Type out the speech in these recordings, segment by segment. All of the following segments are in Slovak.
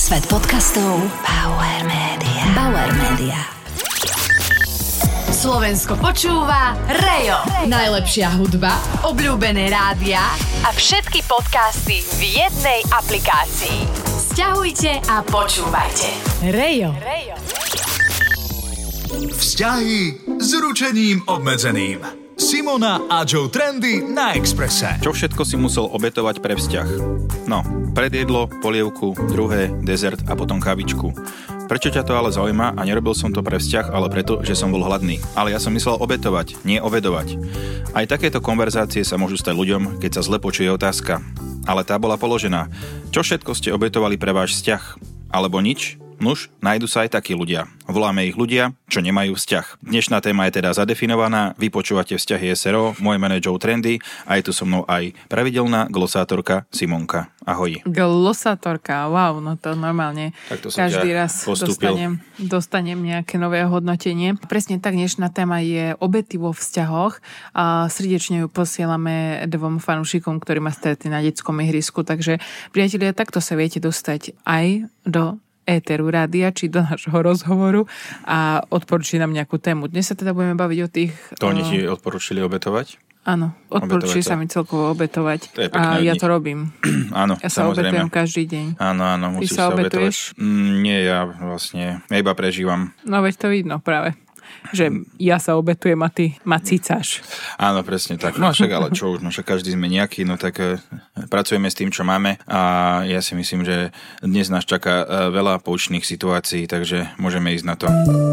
Svet podcastov Bauer Media. Bauer Media. Slovensko počúva Rejo. Najlepšia hudba, obľúbené rádia a všetky podcasty v jednej aplikácii. Sťahujte a počúvajte. Rejo. Vzťahy s ručením obmedzeným. Simona a Joe Trendy na Expresse. Čo všetko si musel obetovať pre vzťah? No, predjedlo, polievku, druhé, dezert a potom kavičku. Prečo ťa to ale zaujíma a nerobil som to pre vzťah, ale preto, že som bol hladný. Ale ja som myslel obetovať, nie obedovať. Aj takéto konverzácie sa môžu stať ľuďom, keď sa zle počuje otázka. Ale tá bola položená. Čo všetko ste obetovali pre váš vzťah? Alebo nič? Nuž, nájdu sa aj takí ľudia. Voláme ich ľudia, čo nemajú vzťah. Dnešná téma je teda zadefinovaná. Vy počúvate Vzťahy SRO, moje meno je Joe Trendy a je tu so mnou aj pravidelná glosátorka Simonka. Ahoj. Glosátorka, wow, no to normálne každý raz dostanem nejaké nové hodnotenie. Presne tak, dnešná téma je obety vo vzťahoch a srdečne ju posielame dvom fanúšikom, ktorí ma stretli na detskom ihrisku, takže priatelia, takto sa viete dostať aj do éteru rádia, či do nášho rozhovoru a odporúči nám nejakú tému. Dnes sa teda budeme baviť o tých... To oni ti odporúčili obetovať? Áno, odporúčili sa mi celkovo obetovať a ja to robím. Áno, ja sa obetujem každý deň. Áno, musíš sa obetuješ? Nie, ja vlastne iba prežívam. No veď to vidno práve. Že ja sa obetujem a ty ma cicáš. Áno, presne tak. No však, ale čo už, no však každý sme nejaký, no tak pracujeme s tým, čo máme a ja si myslím, že dnes nás čaká veľa poučných situácií, takže môžeme ísť na to.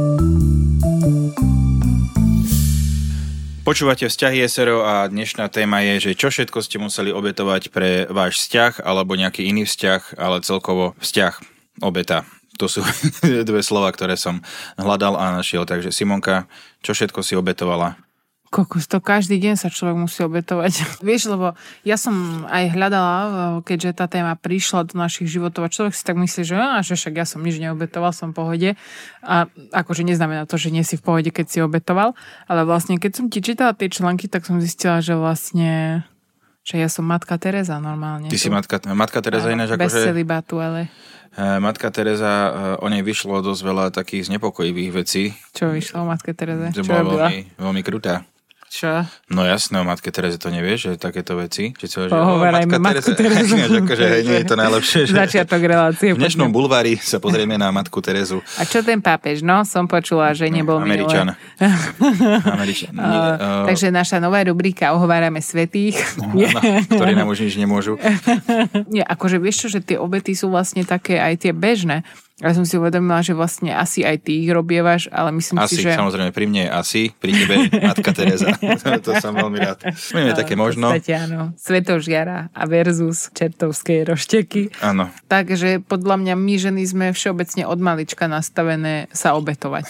Počúvate Vzťahy SRO a dnešná téma je, že čo všetko ste museli obetovať pre váš vzťah alebo nejaký iný vzťah, ale celkovo vzťah, obeta. To sú dve slova, ktoré som hľadal a našiel. Takže Simonka, čo všetko si obetovala? Kokos, to každý deň sa človek musí obetovať. Vieš, lebo ja som aj hľadala, keďže tá téma prišla do našich životov a človek si tak myslí, že však ja som nič neobetoval, som v pohode. A akože neznamená to, že nie si v pohode, keď si obetoval. Ale vlastne, keď som ti čítala tie články, tak som zistila, že vlastne... že ja som Matka Teresa normálne. Ty si Matka Teresa ináč akože... Bez celibátu, ale... Matka Teresa, o nej vyšlo dosť veľa takých znepokojivých vecí. Čo vyšlo o Matke Terese? Čo bola veľmi krutá. Čo? No jasné, o Matke Terese to nevieš, že takéto veci. Pohovorajme Matku Terezu. Akože nie je to najlepšie. Začiatok relácie. V dnešnom bulvári sa pozrieme na Matku Terezu. A čo ten pápež? No, som počula, že nebol Američan. Američan. Takže naša nová rubrika Ohovárame svätých. Ktorí nám už nič nemôžu. Nie, akože vieš čo, že tie obety sú vlastne také aj tie bežné. Ja som si uvedomila, že vlastne asi aj ty ich robievaš, ale myslím si, že... Asi, samozrejme, pri mne je asi, pri tebe Matka Teresa. To som veľmi rád. Máme také možno. V podstate áno. Svetožiara a versus čertovské rošteky. Áno. Takže podľa mňa my ženy sme všeobecne od malička nastavené sa obetovať.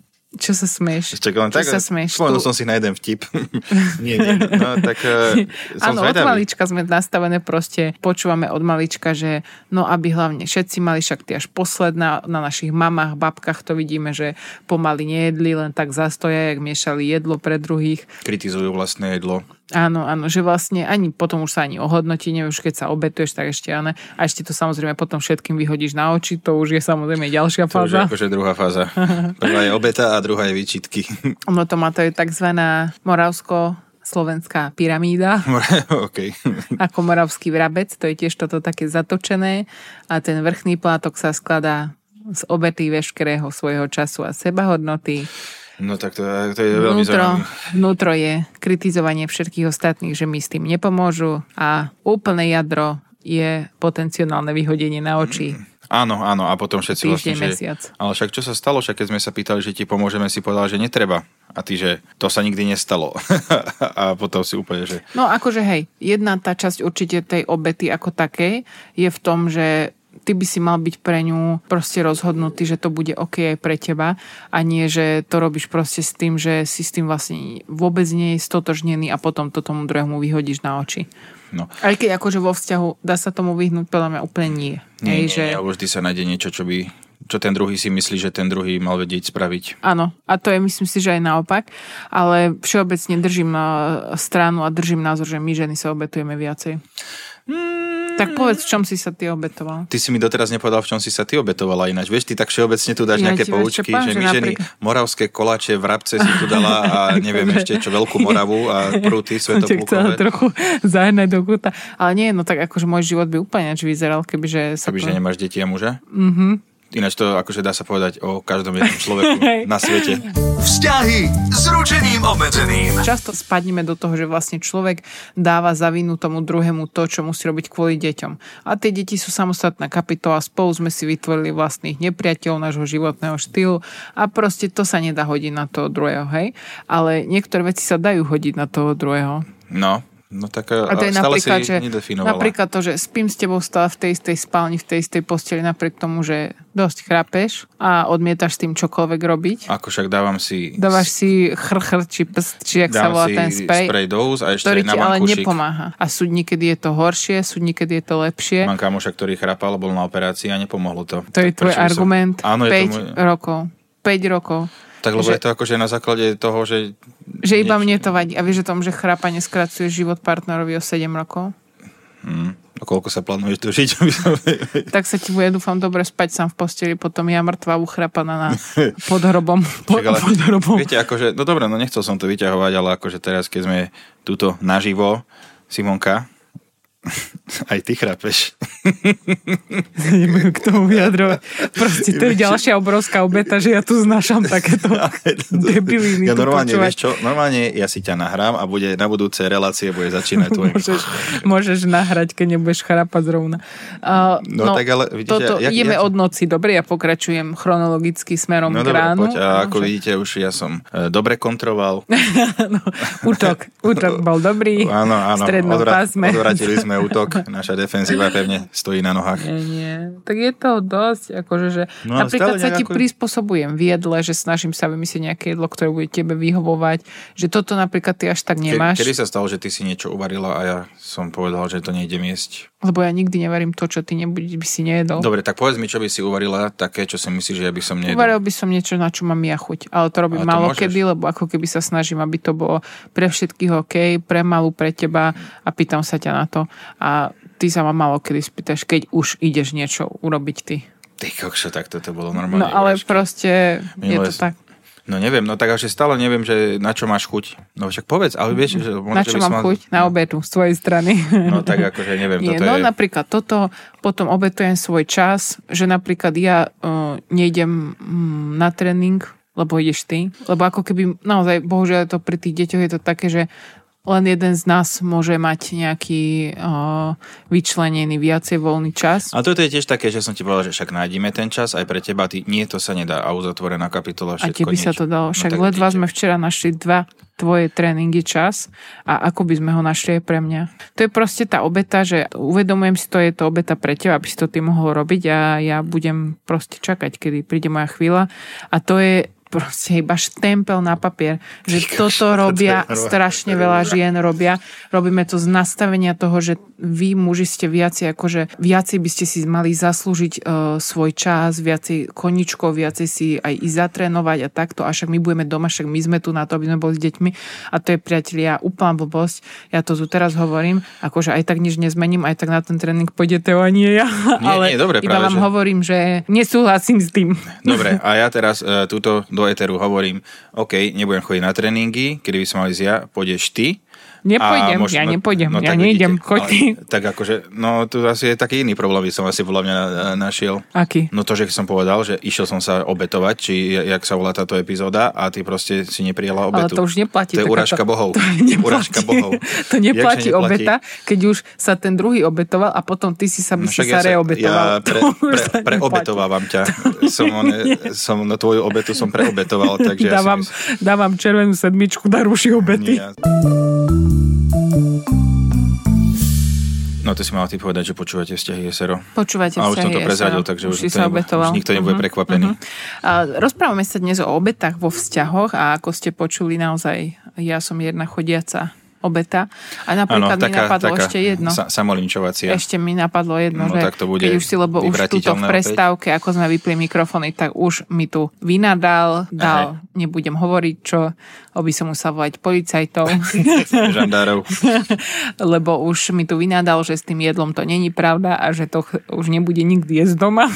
Čo sa smieš? Sa smieš? Spomenul som si na jeden vtip. nie. No, tak som áno, zvedavý. Od malička sme nastavené proste, počúvame od malička, že no aby hlavne všetci mali, však ty až posledná, na našich mamách, babkách to vidíme, že pomaly nejedli, len tak zastoja, jak miešali jedlo pre druhých. Kritizujú vlastné jedlo. Áno, že vlastne ani potom už sa ani ohodnotí, neviem, už keď sa obetuješ, tak ešte áno. A ešte to samozrejme potom všetkým vyhodíš na oči, to už je samozrejme ďalšia fáza. To už je akože druhá fáza. Prvá je obeta a druhá je výčitky. No to je takzvaná moravsko-slovenská pyramída. Okay. Ako moravský vrabec, to je tiež toto také zatočené a ten vrchný plátok sa skladá z obety veškerého svojho času a sebahodnoty. No tak to je veľmi zaujímavé. Vnútro je kritizovanie všetkých ostatných, že mi s tým nepomôžu a úplné jadro je potenciálne vyhodenie na oči. Áno, a potom všetci vlastne, mesiac. Ale však čo sa stalo, však keď sme sa pýtali, že ti pomôžeme, si povedal, že netreba. A ty, že to sa nikdy nestalo. A potom si úplne, že... No akože hej, jedna tá časť určite tej obety ako takej je v tom, že ty by si mal byť pre ňu proste rozhodnutý, že to bude OK aj pre teba a nie, že to robíš proste s tým, že si s tým vlastne vôbec nie je stotožnený a potom to tomu druhému vyhodíš na oči. No. Aj keď akože vo vzťahu dá sa tomu vyhnúť, podľa mňa úplne nie. Nie, alebo vždy sa nájde niečo, čo ten druhý si myslí, že ten druhý mal vedieť spraviť. Áno, a to je, myslím si, že aj naopak, ale všeobecne držím stranu a držím názor, že my ženy sa obetujeme viacej. Tak povedz, v čom si sa ty obetoval. Ty si mi doteraz nepovedal, v čom si sa ty obetovala ináč. Vieš, ty tak všeobecne tu dáš nejaké poučky, že my ženy moravské koláče, vrabce si tu dala a neviem ešte čo, Veľkú Moravu a prúty svätoplukové. Chcela trochu zahnať do kúta. Ale nie, no tak akože môj život by úplne vyzeral, kebyže sa... Kebyže nemáš deti a muža? Ináč to akože dá sa povedať o každom jednom človeku na svete. Vzťahy s ručením obmedzeným. Často spadneme do toho, že vlastne človek dáva za vinu tomu druhému to, čo musí robiť kvôli deťom. A tie deti sú samostatná kapitola, spolu sme si vytvorili vlastných nepriateľov nášho životného štýlu a proste to sa nedá hodiť na toho druhého, hej? Ale niektoré veci sa dajú hodiť na toho druhého. No tak a to je stále napríklad, si nedefinovala. Napríklad to, že spím s tebou stále v tej istej spálni, v tej istej posteli, napriek tomu, že dosť chrápeš a odmietaš s tým čokoľvek robiť. Ako však dávaš si chr, či pst, či jak sa volá ten sprej, dose a ešte ktorý aj na ti ale mankušik. nepomáha. A súd niekedy je to horšie, súd niekedy je to lepšie. Mám kamoša, ktorý chrápal, bol na operácii a nepomohlo to. To je tvoj argument. Áno, 5 rokov. 5 rokov. Tak lebo je to akože na základe toho, že... Že iba mne to vadí. A vieš o tom, že chrápanie skracuje život partnerovi o 7 rokov? A koľko sa plánuješ dožiť? Tak sa ti bude, dúfam, dobre spať sám v posteli, potom ja mŕtva uchrapaná pod hrobom. Pod hrobom. Viete, akože, no dobre, no nechcel som to vyťahovať, ale akože teraz, keď sme tuto naživo, Simonka, aj ty chrápeš. Nebudem k tomu vyjadrovať. Proste to je ďalšia obrovská obeta, že ja tu znášam takéto debiliny. Ja normálne, vieš čo, normálne ja si ťa nahrám a bude na budúce relácie bude začínať tvojim. Môžeš nahrať, keď nebudeš chrápať zrovna. No tak ale vidíte... Ideme od noci, dobre, ja pokračujem chronologicky smerom k ránu. Poď, a ako vidíte, už ja som dobre kontroval. Útok bol dobrý. Áno, strednom pásme. Odvratili sme útok, naša defenzíva pevne stojí na nohách. Nie. Tak je to dosť, akože, že napríklad sa ti prispôsobujem v jedle, že snažím sa vymyslieť nejaké jedlo, ktoré bude tebe vyhovovať, že toto napríklad ty až tak nemáš. Kedy sa stalo, že ty si niečo uvarila a ja som povedal, že to nejdem jesť? Lebo ja nikdy nevarím to, čo ty by si nejedol. Dobre, tak povedz mi, čo by si uvarila také, čo si myslíš, že ja by som nejedol. Uvaril by som niečo, na čo mám ja chuť, ale to robím málo kedy, lebo ako keby sa snažím, aby to bolo pre všetkých OK, pre malú, pre teba a pýtam sa ťa na to. A ty sa ma málo kedy spýtaš, keď už ideš niečo urobiť ty. Ty kokšo, tak toto bolo normálne. No ale proste je to tak. No neviem, no tak až stále neviem, že na čo máš chuť. No však povedz, ale vieš, že... Na čo mám chuť? Na obetu, z tvojej strany. No tak akože neviem, nie, toto je... napríklad toto, potom obetujem svoj čas, že napríklad ja nejdem na tréning, lebo ideš ty. Lebo ako keby, naozaj, bohužiaľ to pri tých deťoch je to také, že len jeden z nás môže mať nejaký vyčlenený viacej voľný čas. A toto je tiež také, že som ti povedal, že však nájdime ten čas aj pre teba. Nie, to sa nedá a uzatvorená kapitola, všetko. A tebe sa to dalo. Však ledva sme včera našli 2 tvoje tréningy čas a ako by sme ho našli aj pre mňa. To je proste tá obeta, že uvedomujem si to, je to obeta pre teba, aby si to ty mohol robiť a ja budem proste čakať, kedy príde moja chvíľa. A to je proste iba štempel na papier, že toto robia strašne veľa žien robia. Robíme to z nastavenia toho, že vy muži ste viacej, akože viacej by ste si mali zaslúžiť svoj čas, viacej koničkov, viacej si aj ísť zatrénovať a takto. A však my budeme doma, však my sme tu na to, aby sme boli s deťmi. A to je, priatelia, úplná blbosť. Ja to tu teraz hovorím, akože aj tak nič nezmením, aj tak na ten tréning pôjde Teo a nie ja. Ale dobre, iba vám hovorím, že nesúhlasím s tým. Dobre, a ja teraz túto do éteru hovorím, OK, nebudem chodiť na tréningy, kedy by som mal ísť ja, pôjdeš ty. Nepôjdem, ja nejdem, choď ty. Tak akože, no tu asi je taký iný problém, by som asi podľa mňa našiel. Aký? No to, že som povedal, že išiel som sa obetovať, či jak sa volá táto epizóda a ty proste si neprijala obetu. Ale to už neplatí. To je urážka bohov. Urážka bohov. To neplatí obeta, keď už sa ten druhý obetoval a potom ty si sa reobetoval. Ja preobetovávam ťa. Som na tvoju obetu som preobetoval, takže dávam červenú 7 na ruši obety. No to si mala ty povedať, že počúvate Vzťahy SRO. Počúvate Vzťahy SRO. A už som to prezradil, takže už nikto nebude prekvapený. Rozprávame sa dnes o obetách vo vzťahoch a ako ste počuli naozaj, ja som jedna chodiaca obeta. A napríklad mi napadlo ešte jedno. Samolinčovacia. Ešte mi napadlo jedno, že tak to bude keď už si, lebo už tuto v prestávke, ako sme vypli mikrofóny, tak už mi tu vynadal, nebudem hovoriť, čo, by som musel volať policajtov. Žandárov. Lebo už mi tu vynadal, že s tým jedlom to není pravda a že to už nebude nikdy jesť doma.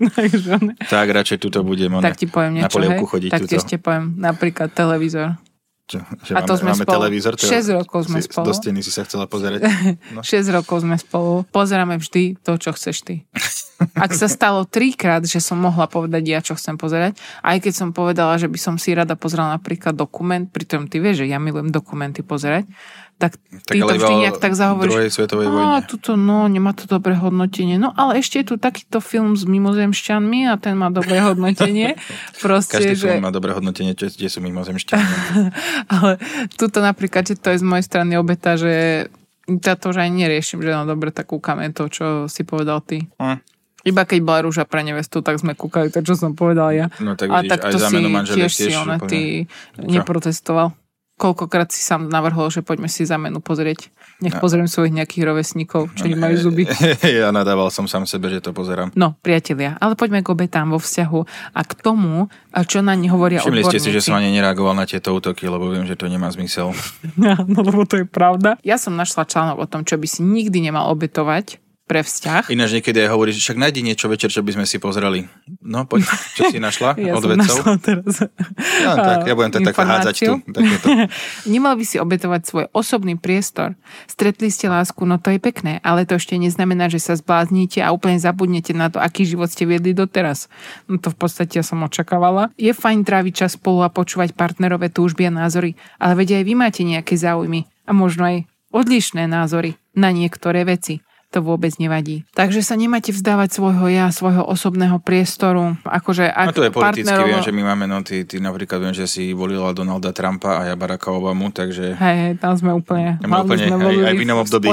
Tak radšej tuto budem tak ti poviem niečo, na polievku chodiť. Tak ti ešte poviem, napríklad televízor. A to máme televízor? 6 rokov sme spolu. Do steny si sa chcela pozerať. No. 6 rokov sme spolu. Pozeráme vždy to, čo chceš ty. Ak sa stalo 3-krát, že som mohla povedať ja, čo chcem pozerať, aj keď som povedala, že by som si rada pozerala napríklad dokument, pritom ty vieš, že ja milujem dokumenty pozerať, tak ty to vždy nejak tak zahovoríš. Druhej svetovej vojne. Tuto, nemá to dobré hodnotenie. No, ale ešte je tu takýto film s mimozemšťanmi a ten má dobré hodnotenie. Proste, každý film má dobré hodnotenie, kde sú mimozemšťania. Ale tuto napríklad, že to je z mojej strany obeta, že ja to už aj neriešim, že dobre, tak kúkame to, čo si povedal ty. Iba keď bola rúža pre nevestu, tak sme kúkali to, čo som povedal ja. No tak vidíš, aj za menu manželiek tiež ty neprotestoval. Koľkokrát si sám navrhol, že poďme si za menu pozrieť. Nech pozriem svojich nejakých rovesníkov, čo nemajú zuby. Ja nadával som sám sebe, že to pozerám. No, priatelia, ale poďme k obetám vo vzťahu a k tomu, čo na ne hovoria odborníci. Všimli ste si, že som ani nereagoval na tieto útoky, lebo viem, že to nemá zmysel. No, lebo to je pravda. Ja som našla článok o tom, čo by si nikdy nemal obetovať pre vzťah. Ináč niekedy aj hovoríš, však nájdi niečo večer, čo by sme si pozreli. No, poď, čo si našla ja od vedcov? Ja som našla teraz ja budem to tak hádzať tu. Nemal by si obetovať svoj osobný priestor. Stretli ste lásku, no to je pekné, ale to ešte neznamená, že sa zbláznite a úplne zabudnete na to, aký život ste viedli doteraz. No to v podstate ja som očakávala. Je fajn tráviť čas spolu a počúvať partnerové túžby a názory, ale veď aj vy máte nejaké záujmy a možno aj odlišné názory na niektoré veci. To vôbec nevadí. Takže sa nemáte vzdávať svojho osobného priestoru. Akože ak to je politicky, viem, že my máme, ty napríklad viem, že si volila Donalda Trumpa a ja Baracka Obamu, takže... Hej, tam sme úplne aj v inom období.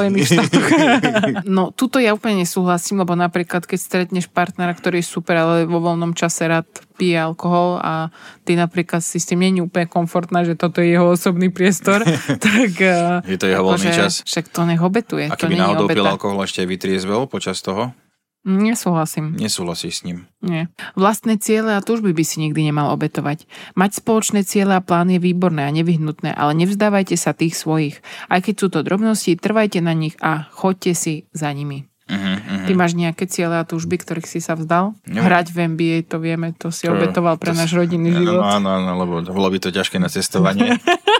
No, tuto ja úplne nesúhlasím, lebo napríklad, keď stretneš partnera, ktorý je super, ale vo voľnom čase rád pije alkohol a ty napríklad si s tým nie je úplne komfortná, že toto je jeho osobný priestor, tak... Je to jeho voľný čas. Však to nech obetuje. A keby náhodou pil alkohol, ešte vytriezvel počas toho? Nesúhlasím. Nesúhlasíš s ním? Nie. Vlastné ciele a túžby by si nikdy nemal obetovať. Mať spoločné ciele a plán je výborné a nevyhnutné, ale nevzdávajte sa tých svojich. Aj keď sú to drobnosti, trvajte na nich a choďte si za nimi. Ty máš nejaké ciele a túžby, ktorých si sa vzdal? Hrať v NBA, to vieme, to si obetoval pre náš rodinný život. Áno, lebo bolo by to ťažké na cestovanie.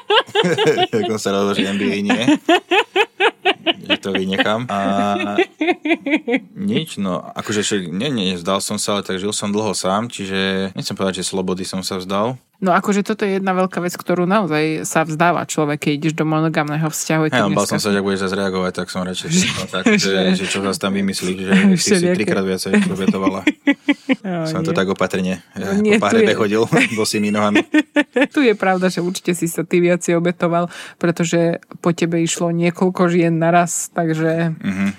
Tak som sa rozhodol, že NBA nie. Že to vynechám. A nič, no akože nevzdal som sa, ale tak žil som dlho sám, čiže nechcem povedať, že slobody som sa vzdal. No akože toto je jedna veľká vec, ktorú naozaj sa vzdáva človek, keď ideš do monogamného vzťahu. Bal som sa, že ak budeš zase reagovať, tak som radšej že čo zase tam vymyslíš, že si 3-krát viacej obetovala. Som to tak opatrne po párebe chodil bosými nohami. Tu je pravda, že určite si sa ty viacej obetoval, pretože po tebe išlo niekoľko žien naraz, takže...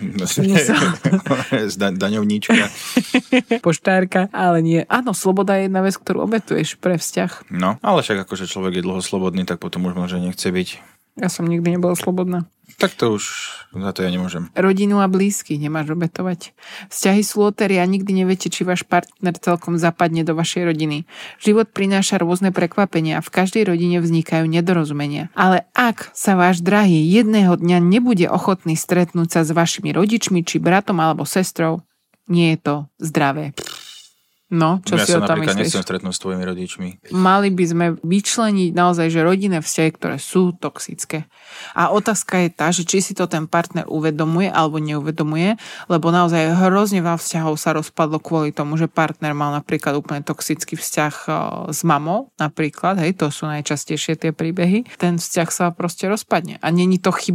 Daňovníčka. Poštárka, ale nie. Áno, sloboda je jedna vec, ktorú obetuješ pre vzťah. No, ale však akože človek je dlho slobodný, tak potom už môže nechce byť. Ja som nikdy nebola slobodná. Tak to už, za to ja nemôžem. Rodinu a blízky nemáš obetovať. Vzťahy sú lotéria a nikdy neviete, či váš partner celkom zapadne do vašej rodiny. Život prináša rôzne prekvapenia a v každej rodine vznikajú nedorozumenia. Ale ak sa váš drahý jedného dňa nebude ochotný stretnúť sa s vašimi rodičmi, či bratom alebo sestrou, nie je to zdravé. No, čo si o tom myslíš? Ja sa napríklad nechcem stretnúť s tvojimi rodičmi. Mali by sme vyčleniť naozaj, že rodinné vzťahy, ktoré sú toxické. A otázka je tá, že či si to ten partner uvedomuje alebo neuvedomuje, lebo naozaj hrozne veľa vzťahov sa rozpadlo kvôli tomu, že partner mal napríklad úplne toxický vzťah s mamou, napríklad, hej, to sú najčastejšie tie príbehy. Ten vzťah sa proste rozpadne. A není to chyba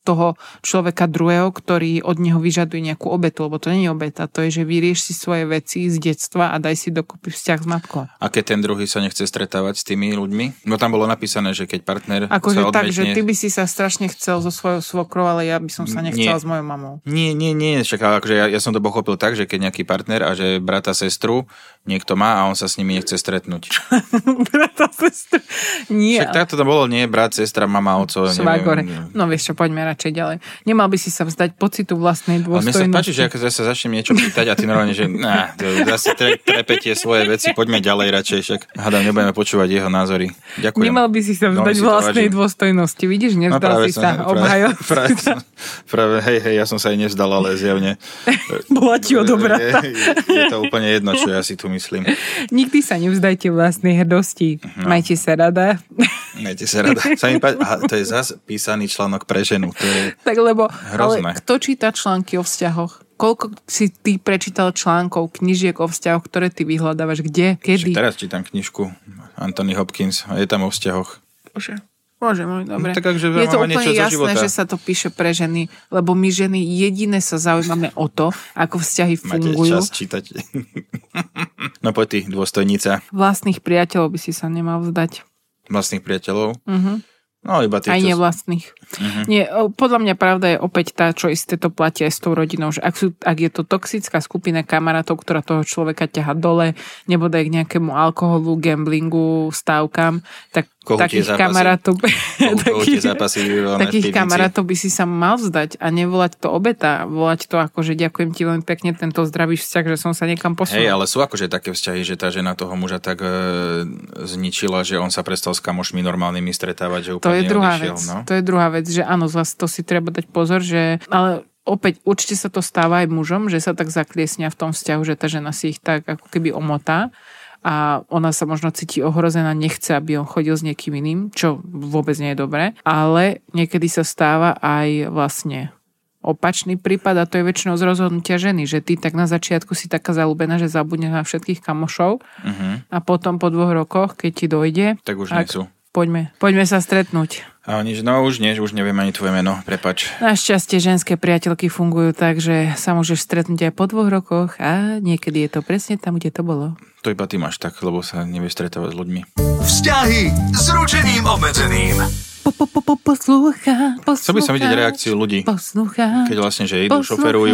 toho človeka druhého, ktorý od neho vyžaduje nejakú obetu, lebo to nie je obeta, to je, že vyrieš si svoje veci z detstva a daj si dokopy vzťah s matkou. A keď ten druhý sa nechce stretávať s tými ľuďmi? No tam bolo napísané, že keď partner akože sa odmietne... tak, že ty by si sa strašne chcel so svojou svokrou, ale ja by som sa nechcela s mojou mamou. Nie, však akože ja som to pochopil tak, že keď nejaký partner a že brata, sestru niekto má a on sa s nimi nechce stretnúť. Brata, sestru? Nie. Však takto to bolo, nie? Brat, sestra, mama, oco, neviem. No vieš čo, poďme radšej ďalej. Nemal by si sa vzdať pocitu vlastnej dôstojnosti. Ale mne sa páči, že ako sa začnem niečo pýtať a ty normálne, že zase trepetie svoje veci, poďme ďalej radšej, však hádam, nebudeme počúvať jeho názory. Ďakujem. Nemal by si sa vzdať vlastnej dôstojnosti, vidíš, nevzdal si sa, obhajol. Práve, hej, ja som sa aj nevzdal, ale zjavne. Bola ti odobratá. Je to úplne jedno, čo ja si tu myslím. Nikdy sa nevzdajte vlastnej hrdosti. No. Majte sa rada. Majte sa rada. To je zase písaný článok pre ženu. To je tak lebo, hrozné. Ale kto číta články o vzťahoch? Koľko si ty prečítal článkov, knižiek o vzťahoch, ktoré ty vyhľadávaš? Kde? Kedy? Teraz čítam knižku Anthony Hopkins a je tam o vzťahoch. Bože môj, dobre. No, tak, je to úplne jasné, že sa to píše pre ženy, lebo my ženy jediné sa zaujímame o to, ako vzťahy fungujú. Máte čas čítať. No poď ty, dôstojnica. Vlastných priateľov by si sa nemal vzdať. Vlastných priateľov? Mhm. No, iba aj nevlastných. Nie, podľa mňa pravda je opäť tá, čo isté to platí aj s tou rodinou, že ak je to toxická skupina kamarátov, ktorá toho človeka ťaha dole, nebodaj k nejakému alkoholu, gamblingu, stávkam, tak takých kamarátov takých kamarátov by si sa mal vzdať a nevolať to obeta, volať to ako, že ďakujem ti veľmi pekne, tento zdravý vzťah, že som sa niekam posunul. Hej, ale sú akože také vzťahy, že tá žena toho muža tak zničila, že on sa prestal s kamošmi normálnymi stretávať, že úplne to je druhá odišiel. Vec. No? To je druhá vec, že áno, zase to si treba dať pozor, že ale opäť určite sa to stáva aj mužom, že sa tak zakliesnia v tom vzťahu, že tá žena si ich tak ako keby omotá a ona sa možno cíti ohrozená, nechce, aby on chodil s niekým iným, čo vôbec nie je dobré, ale niekedy sa stáva aj vlastne opačný prípad a to je väčšinou z rozhodnutia ženy, že ty tak na začiatku si taká zaľúbená, že zabudneš na všetkých kamošov a potom po 2 rokoch, keď ti dojde, tak už nie sú. Poďme sa stretnúť. A oni, no už neviem ani tvoje meno, prepáč. Našťastie ženské priateľky fungujú tak, že sa môžeš stretnúť aj po 2 rokoch a niekedy je to presne tam, kde to bolo. To iba ty máš tak, lebo sa nevieš stretávať s ľuďmi. Vzťahy s ručením obmedzeným. Poslúcha. Chcel by som vidieť reakciu ľudí. Keď vlastne, že idú,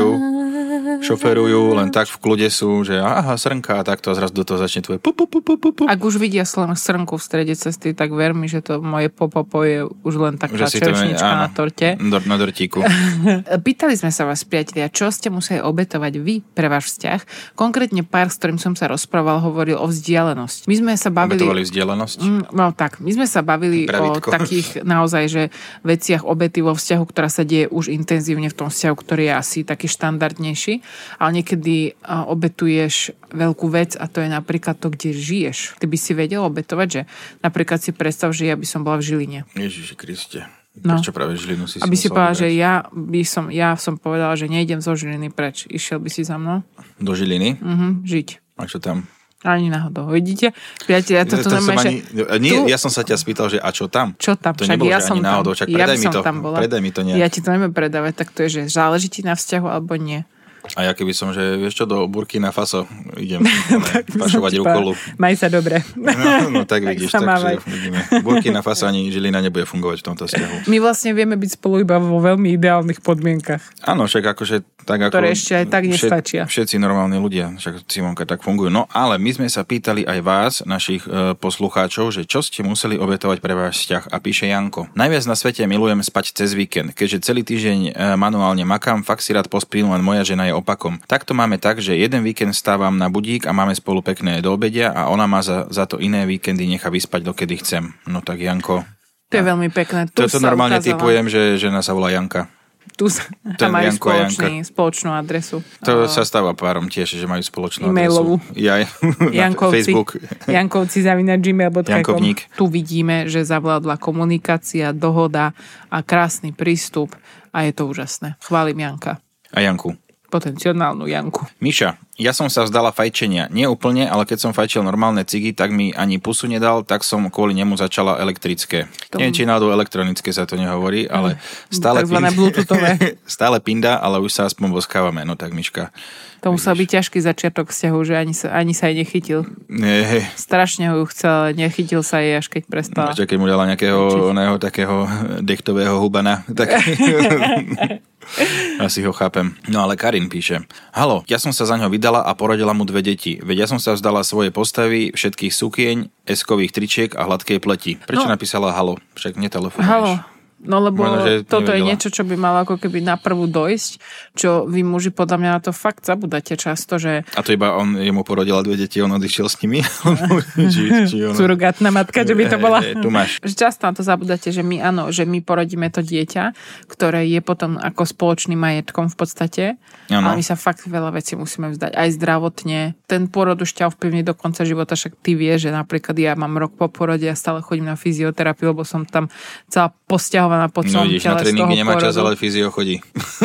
šoferujú, len tak v kľude sú, že aha, srnka a takto a zrazu do toho začne tvoje Ak už vidia srnku v strede cesty, tak ver mi, že to moje popopo je už len taká čerešnička na torte. Na dortíku. Pýtali sme sa vás, priatelia, čo ste museli obetovať vy pre váš vzťah. Konkrétne pár, s ktorým som sa rozprával, hovoril o vzdialenosť. My sme sa bavili... Obetovali vzdialenosť? No tak, my sme sa bavili o takých naozaj, že veciach obety vo vzťahu, ktorá sa deje už intenzívne v tom vzťahu, ktorý je asi taký štandardnejší, ale niekedy obetuješ veľkú vec a to je napríklad to, kde žiješ. Ty by si vedel obetovať, že napríklad si predstav, že ja by som bola v Žiline. Ježiši Kriste. Prečo práve Žilinu si aby si povedal, že ja som povedala, že nejdem zo Žiliny preč. Išiel by si za mnou? Do Žiliny? Žiť. A čo tam? Ani náhodou. Vidíte? Priatelia, toto normálne, ja som sa ťa spýtal, že a čo tam? Čo tam? To nebolo, že ani náhodou. Čak predaj mi to nejak. Ja ti to neviem predávať, tak to je, že záleží ti na vzťahu alebo nie. A ja keby som, že vieš čo, do Burkina Faso idem pašovať rukolu. Maj sa dobre. No tak vidíš, takže vidíme. Burkina Faso ani Žilina nebude fungovať v tomto vzťahu. My vlastne vieme byť spolu iba vo veľmi ideálnych podmienkach. Áno, však akože tak ako... Ktoré ešte aj tak nestačia. Všetci normálni ľudia, však Simonka tak fungujú. No ale my sme sa pýtali aj vás, našich poslucháčov, že čo ste museli obetovať pre váš vzťah. A píše Janko. Najviac na svete milujem spať cez víkend. Keďže celý týždeň manuálne makám, fakt si rád pospím, len moja žena je opakom. Takto máme tak, že jeden víkend stávam na budík a máme spolu pekné do obedia a ona ma za to iné víkendy nechá vyspať, dokedy chcem. No tak Janko. To je veľmi pekné. Toto normálne typujem, že žena sa volá Janka. Tu tam majú spoločnú adresu. To sa stáva párom tiež, že majú spoločnú e-mailovú. adresu. Facebook. Jankovci@gmail.com. Jankovník. Tu vidíme, že zavládla komunikácia, dohoda a krásny prístup a je to úžasné. Chválim Janka. A Janku. Potenciálnu Janku. Miša Ja som sa vzdala fajčenia. Nie úplne, ale keď som fajčil normálne cigy, tak mi ani pusu nedal, tak som kvôli nemu začala elektrické. Neviem, či náhodou elektronické sa to nehovorí, ale stále stále pinda, ale už sa aspoň boskávame. No tak, Miška. To musel byť ťažký začiatok vzťahu, že ani sa jej nechytil. Nie. Strašne ho ju chcel, nechytil sa jej, až keď prestala. Ešte keď mu dala nejakého takého dechtového hubana, tak asi ho chápem. No ale Karin píše: Halo, ja som sa za ňo vydala a porodila mu 2 deti. Veď ja som sa vzdala svoje postavy, všetkých sukieň, eskových tričiek a hladkej pleti. Prečo napísala halo? Však netelefonuješ. Halo. No lebo toto je niečo, čo by malo ako keby naprvu dojsť, čo vy muži podľa mňa na to fakt zabudáte často, že... A to iba jemu porodila 2 deti, on odišiel s nimi? Surogátna matka, že by to bola... Tu máš. Často na to zabudáte, že my porodíme to dieťa, ktoré je potom ako spoločným majetkom v podstate. Ano. A my sa fakt veľa vecí musíme vzdať. Aj zdravotne. Ten porod už ťa ovplyvní do konca života, však ty vieš, že napríklad ja mám rok po porode a stále chodím na fyzioterapiu, lebo som tam celá posťahovaná po celom tele z toho porodu. No vidíš, na tréningy nemá čas, ale fyzio chodí.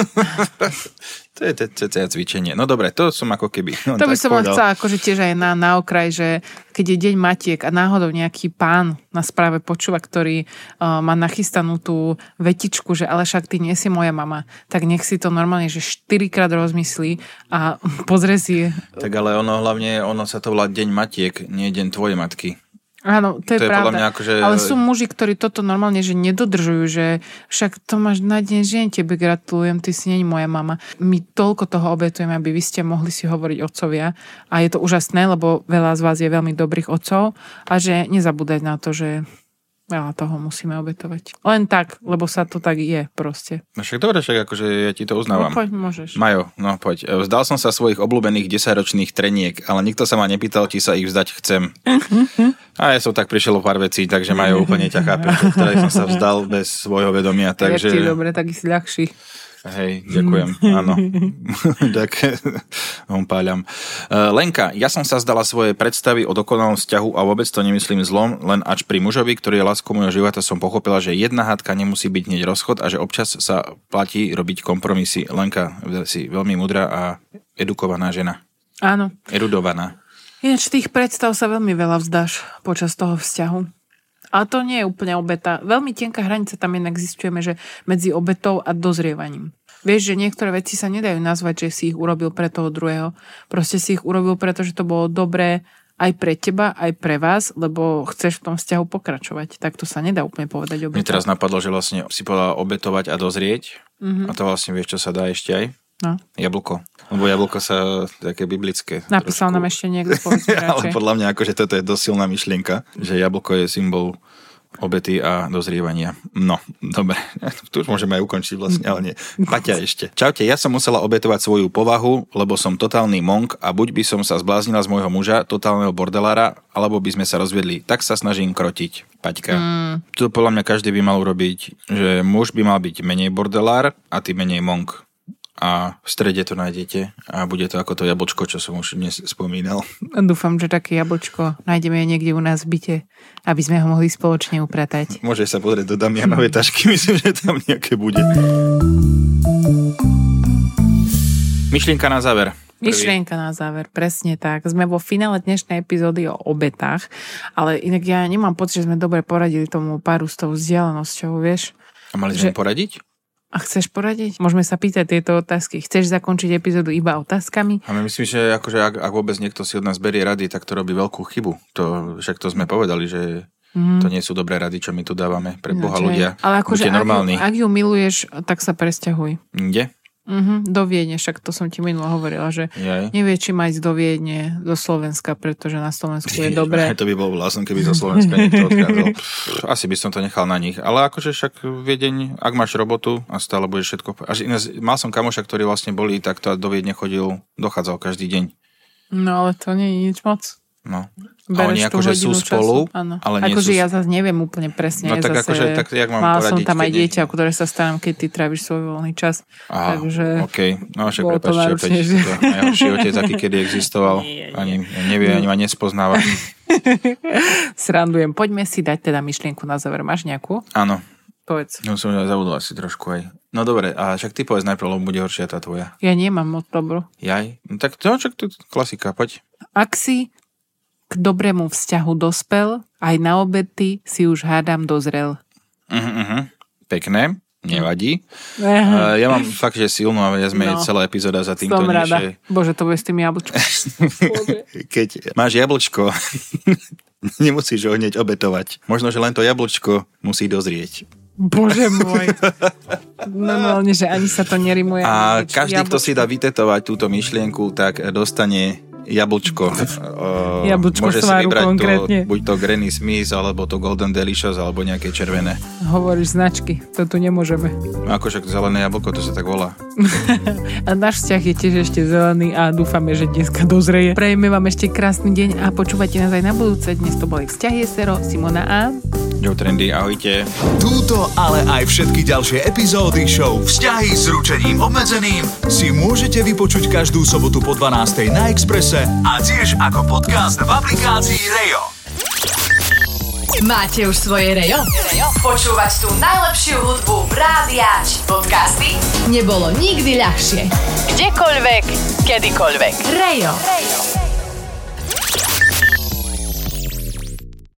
To je cvičenie. No dobre, to som ako keby... To by som chcela akože tiež aj na okraj, že keď je deň matiek a náhodou nejaký pán na správe počúva, ktorý má nachystanú tú vetičku, že ale však ty nie si moja mama, tak nech si to normálne, že 4-krát rozmyslí a pozrie si... Tak ale ono sa to volá deň matiek, nie deň tvojej matky. Áno, to je pravda. Akože... Ale sú muži, ktorí toto normálne, že nedodržujú, že však to máš na deň žien, tebe gratulujem, ty si nie moja mama. My toľko toho obetujeme, aby vy ste mohli si hovoriť otcovia a je to úžasné, lebo veľa z vás je veľmi dobrých otcov a že nezabúdať na to, že veľa toho musíme obetovať. Len tak, lebo sa to tak je proste. No však dobre, však akože ja ti to uznávam. No poď, môžeš. Majo, no poď. Vzdal som sa svojich obľúbených 10-ročných treniek, ale nikto sa ma nepýtal, či sa ich vzdať chcem. A ja som tak prišiel o pár vecí, takže Majo úplne ťa chápe, ktoré som sa vzdal bez svojho vedomia. Takže... Je ti dobre, tak si ľahší. Hej, ďakujem, áno. Tak, páľam. Lenka, ja som sa zdala svoje predstavy o dokonalom vzťahu a vôbec to nemyslím zlom, len až pri mužovi, ktorý je láskou môjho života, som pochopila, že jedna hádka nemusí byť hneď rozchod a že občas sa platí robiť kompromisy. Lenka, si veľmi múdra a edukovaná žena. Áno. Erudovaná. Ináč tých predstav sa veľmi veľa vzdáš počas toho vzťahu. Ale to nie je úplne obeta. Veľmi tenká hranica tam jednak zistujeme, že medzi obetou a dozrievaním. Vieš, že niektoré veci sa nedajú nazvať, že si ich urobil pre toho druhého. Proste si ich urobil, pretože to bolo dobré aj pre teba, aj pre vás, lebo chceš v tom vzťahu pokračovať. Tak to sa nedá úplne povedať obeta. Mne teraz napadlo, že vlastne si povedala obetovať a dozrieť. A to vlastne vieš, čo sa dá ešte aj? No. Jablko. Lebo jablko sa také biblické. Napísal nám ešte niekto, povedzme radšej. Ale podľa mňa akože toto je dosť silná myšlienka, že jablko je symbol obety a dozrievania. No, dobre. Tu už môžeme aj ukončiť vlastne, ale nie. Paťa ešte. Čaute, ja som musela obetovať svoju povahu, lebo som totálny monk a buď by som sa zbláznila z môjho muža, totálneho bordelára, alebo by sme sa rozviedli. Tak sa snažím krotiť. Paťka. To podľa mňa každý by mal urobiť, že muž by mal byť menej bordelár a ty menej monk. A v strede to nájdete a bude to ako to jablčko, čo som už dnes spomínal. Dúfam, že také jablčko nájdeme niekde u nás v byte, aby sme ho mohli spoločne upratať. Môžeš sa pozrieť do Damianovej tašky, myslím, že tam nejaké bude. Myšlienka na záver. Myšlienka na záver, presne tak. Sme vo finále dnešnej epizódy o obetách, ale inak ja nemám pocit, že sme dobre poradili tomu páru s tou vzdialenosťou, vieš. A mali sme poradiť? A chceš poradiť? Môžeme sa pýtať tieto otázky. Chceš zakončiť epizódu iba otázkami? A myslím, že akože ak vôbec niekto si od nás berie rady, tak to robí veľkú chybu. Však to sme povedali, že to nie sú dobré rady, čo my tu dávame. Pre Boha ľudia. Ale akože ak ju miluješ, tak sa presťahuj. Kde? Do Viedne, však to som ti minulo hovorila, že nevie, či má ísť do Viedne, do Slovenska, pretože na Slovensku je dobré. To by bol vlastne, keby zo Slovenska niekto odchádzal. Asi by som to nechal na nich. Ale akože však Viedeň, ak máš robotu a stále budeš všetko... Mal som kamoša, ktorý vlastne boli, tak to do Viedne dochádzal každý deň. No ale to nie je nič moc. No. A oni akože sú spolu, ale nie akože ja zase neviem úplne presne. No tak zase, akože, tak jak mám mal poradiť? Som tam aj dieťa, o ktoré sa starám, keď ty tráviš svoj voľný čas. Aha, takže okej. No však prepáčte, opäť to najhorší otec, aký kedy existoval. Ani nevie, ani ma nespoznáva. Srandujem. Poďme si dať teda myšlienku na záver. Máš nejakú? Áno. Povedz. No som zabudol asi trošku aj. No dobre, a však ty povedz najprv, lebo bude horšia tá tvoja. Ja nemám moc dobrú. Jaj? No tak to klasika, poď. Ak si k dobrému vzťahu dospel, aj na obety si už hádam dozrel. Pekné, nevadí. Ja mám fakt, že silnú a ja sme celá epizóda za týmto. Som rada. Bože, to bude s tým jablčkom. Keď máš jablčko, nemusíš ho hneď obetovať. Možno, že len to jablčko musí dozrieť. Bože môj. Normálne, že ani sa to nerimuje. A každý, kto si dá vytetovať túto myšlienku, tak dostane jablčko. Môže si vybrať konkrétne. Buď to Granny Smith, alebo to Golden Delicious, alebo nejaké červené. Hovoríš značky, to tu nemôžeme. Ako však zelené jablko, to sa tak volá. A náš vzťah je tiež ešte zelený a dúfame, že dneska dozreje. Prejme vám ešte krásny deň a počúvajte nás aj na budúce. Dnes to boli Vzťahy SRO, Simona a Joe Trendy, ahojte. Túto, ale aj všetky ďalšie epizódy show Vzťahy s ručením obmedzeným si môžete vypočuť každú sobotu po 12:00 na Expresse a tiež ako podcast v aplikácii Rejo. Máte už svoje Rejo? Počúvať tú najlepšiu hudbu rádia či podcasty nebolo nikdy ľahšie. Kdekoľvek, kedykoľvek. Rejo.